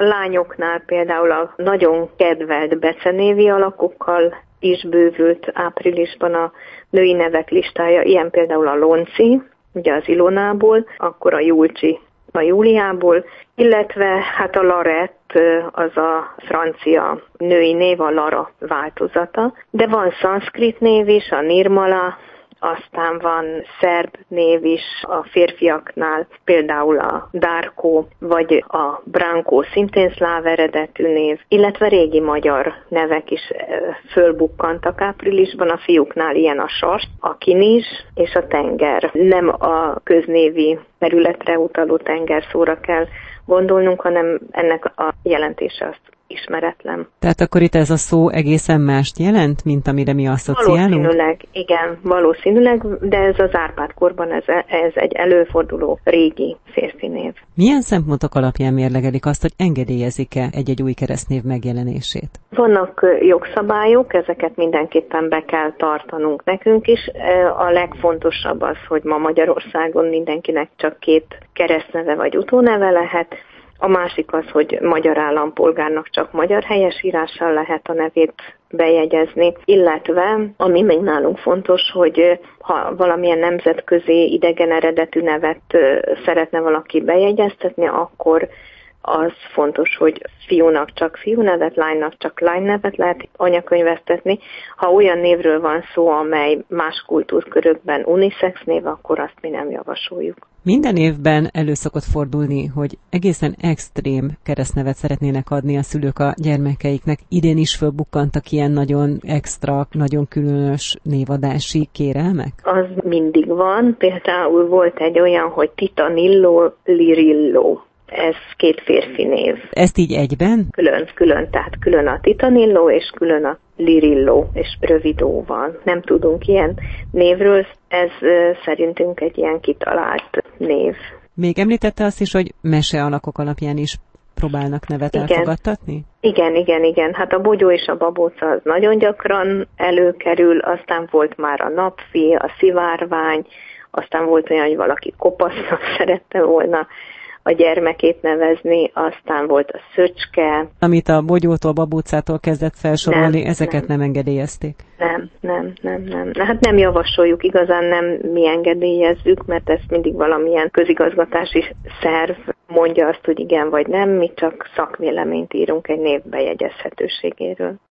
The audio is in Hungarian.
lányoknál például a nagyon kedvelt becenévi alakokkal is bővült áprilisban a női nevek listája, ilyen például a Lonci, ugye az Ilonából, akkor a Julcsi a Júliából, illetve hát a Larett, az a francia női név, a Lara változata, de van szanszkrit név is, a Nirmala, aztán van szerb név is a férfiaknál, például a Darko, vagy a Branko, szintén szláv eredetű név, illetve régi magyar nevek is fölbukkantak áprilisban, a fiúknál ilyen a Sas, a Kinis és a Tenger. Nem a köznévi területre utaló tengerszóra kell gondolnunk, hanem ennek a jelentése azt ismeretlen. Tehát akkor itt ez a szó egészen mást jelent, mint amire mi asszociálunk? Valószínűleg, igen, valószínűleg, de ez az Árpád-korban ez egy előforduló régi férfi név. Milyen szempontok alapján mérlegelik azt, hogy engedélyezik-e egy-egy új keresztnév megjelenését? Vannak jogszabályok, ezeket mindenképpen be kell tartanunk nekünk is. A legfontosabb az, hogy ma Magyarországon mindenkinek csak 2 keresztneve vagy utóneve lehet. A másik az, hogy magyar állampolgárnak csak magyar helyesírással lehet a nevét bejegyezni, illetve, ami még nálunk fontos, hogy ha valamilyen nemzetközi idegen eredetű nevet szeretne valaki bejegyeztetni, akkor az fontos, hogy fiúnak csak fiúnevet, lánynak csak lánynevet lehet anyakönyvesztetni. Ha olyan névről van szó, amely más kultúrkörökben unisex név, akkor azt mi nem javasoljuk. Minden évben elő szokott fordulni, hogy egészen extrém keresztnevet szeretnének adni a szülők a gyermekeiknek. Idén is fölbukkantak ilyen nagyon extra, nagyon különös névadási kérelmek? Az mindig van. Például volt egy olyan, hogy Titanillo, Lirillo. Ez 2 férfi név. Ezt így egyben? Külön, tehát külön a Titanillo és külön a Lirillo, és rövidóval. Nem tudunk ilyen névről, ez szerintünk egy ilyen kitalált név. Még említette azt is, hogy mesealakok alapján is próbálnak nevet elfogadtatni? Igen. Hát a bogyó és a babóca az nagyon gyakran előkerül, aztán volt már a napfi, a szivárvány, aztán volt olyan, hogy valaki kopasznak szerette volna a gyermekét nevezni, aztán volt a Szöcske. Amit a bogyótól, babócától kezdett felsorolni, ezeket nem engedélyezték? Nem. Hát nem javasoljuk, igazán nem mi engedélyezzük, mert ezt mindig valamilyen közigazgatási szerv mondja azt, hogy igen vagy nem, mi csak szakvéleményt írunk egy név bejegyezhetőségéről.